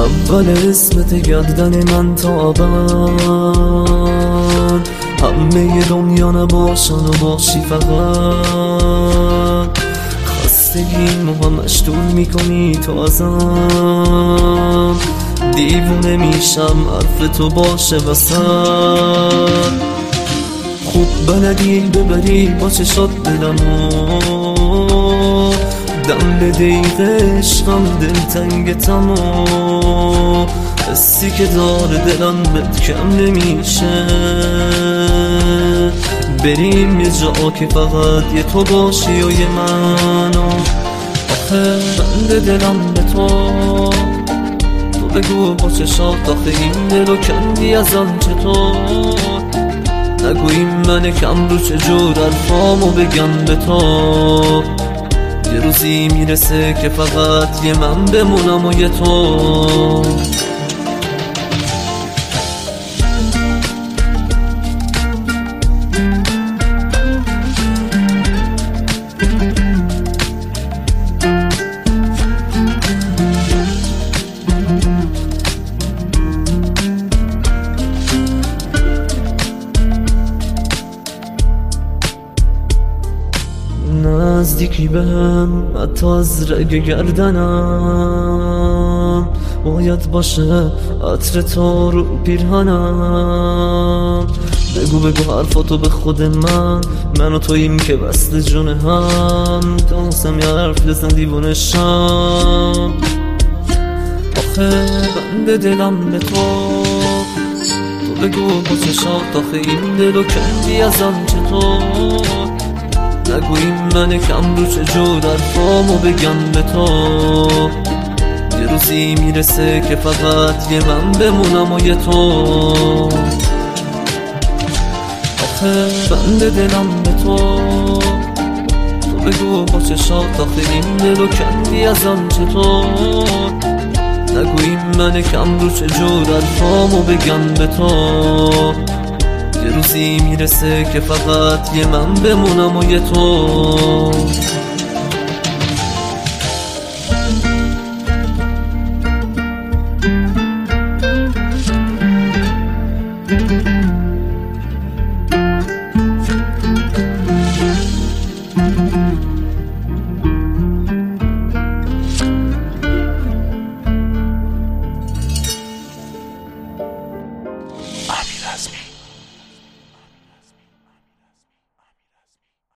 اول اسمت گردن من تا ابد، همه دنیا نباشن و باشی فقط. خستگیمو همش دور میکنی تو ازم، دیوونه میشم حرف تو باشه وسط. خوب بلدی ببری با چشات دلمو، دم به دقیقه عشقم دلتنگتمو، حسی که داره دلم بهت کم نمیشه. بریم یه جا که فقط یه تو باشی و یه منو. آخه بنده دلم به تو بگو با چشات، آخه این دلو کندی ازم چطور؟ نگو این من کم رو چجور الفامو بگم به تو. یه روزی میرسه که فقط یه من بمونم و یه تو. نزدیکی بهم حتی از رگ گردنم، باید باشه عطر تو رو پیرهنم. بگو حرفاتو به خود من و توییم که وصل جون هم. دوستم یه حرف بزن دیوونه شم. آخه بنده دلم به تو بگو با چشات، آخه این دلو کندی ازم چطور؟ نگو این من کم رو چجور حرفامو بگم به تو. یه روزی میرسه که فقط یه من بمونم و یه تو. آخه بنده دلم به تو بگو با چشات، آخه این دلو کندی ازم چطور؟ نگو این من کم رو چجور حرفامو بگم به تو. یه روزی میرسه که فقط یه من بمونم و یه تو.